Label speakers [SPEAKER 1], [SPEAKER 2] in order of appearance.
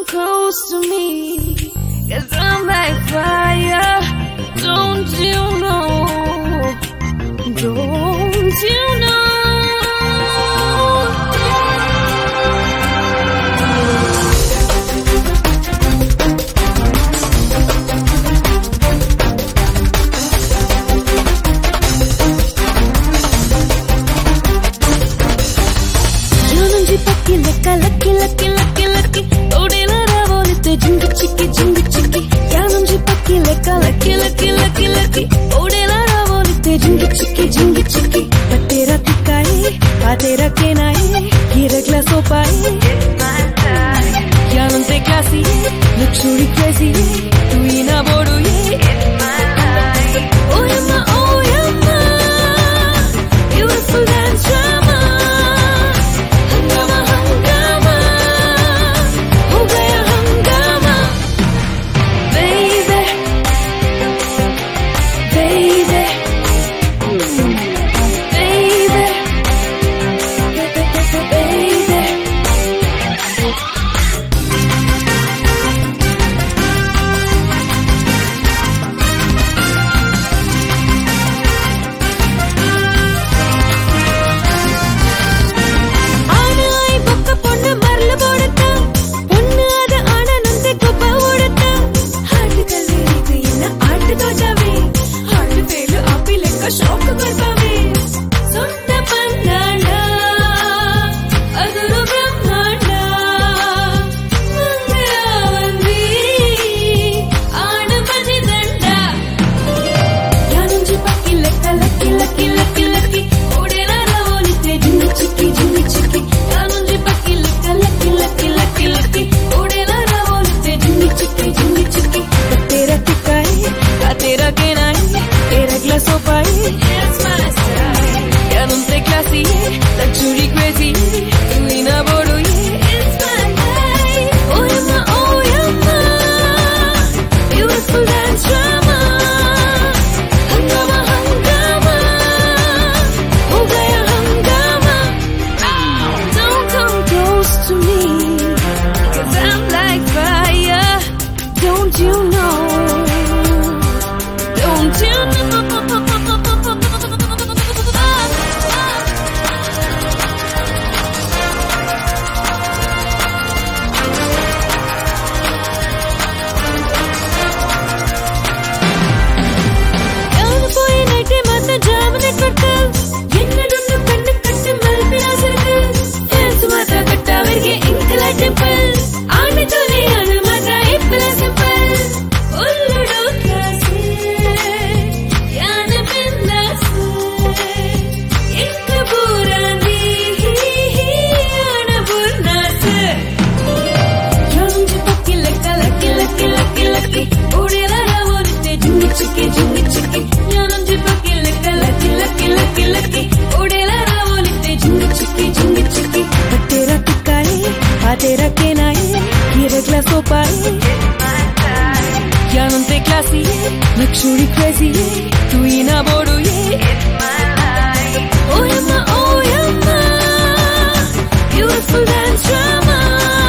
[SPEAKER 1] come close to me, 'cause I'm like fire. Don't you know? Don't you know? Lucky, lucky, lucky, lucky, lucky. Odela ravolite jingi chiki, jingi chiki. Yanamji pakki lekka, lucky, lucky, lucky, lucky. Odela ravolite jingi chiki, jingi chiki. Patera tikkai, patera kenai. Hiragla sopai. Yanamte classy, luxury crazy. Tuina bodu ye. Oh yamma, oh yamma. Beautiful dance drama. Luxury crazy, tuina bodu ye. It's my life. Oh yamma, oh yamma. Beautiful dance drama. Hangama, hangama. Ho gaya hangama. Don't come close to me, 'cause I'm like fire. Don't you know? Don't you know? Patera kenai, hiragla sopai. Yanamte classy, luxury crazy. Tuina bodu ye. Oh yamma, oh yamma. Beautiful dance drama.